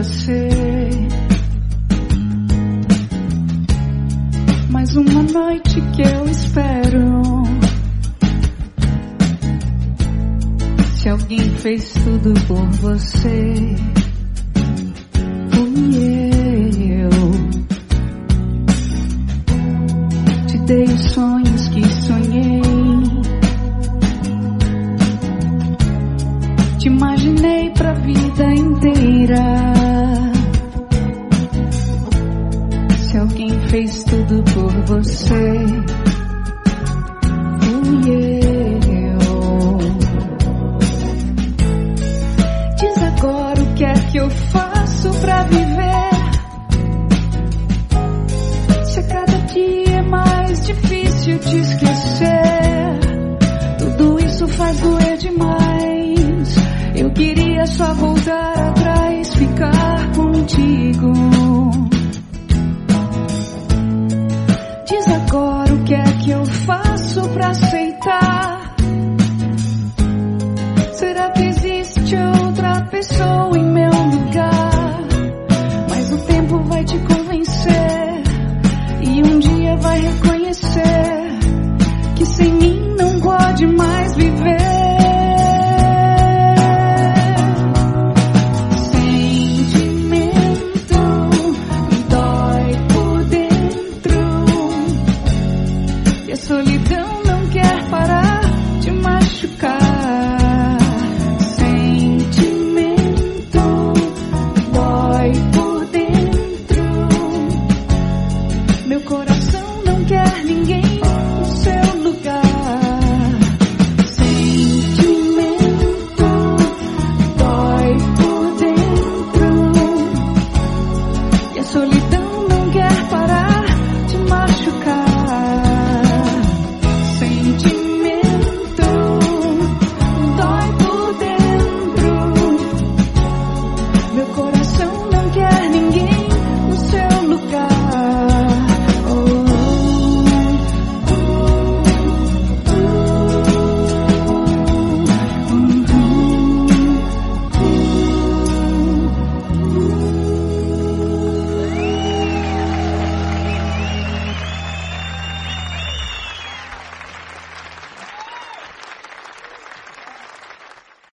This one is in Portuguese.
você. Mais uma noite que eu espero. Se alguém fez tudo por você, fui eu. Te dei os sonhos que sonhei. Te imaginei pra vida inteira. Se alguém fez tudo por você, fui eu.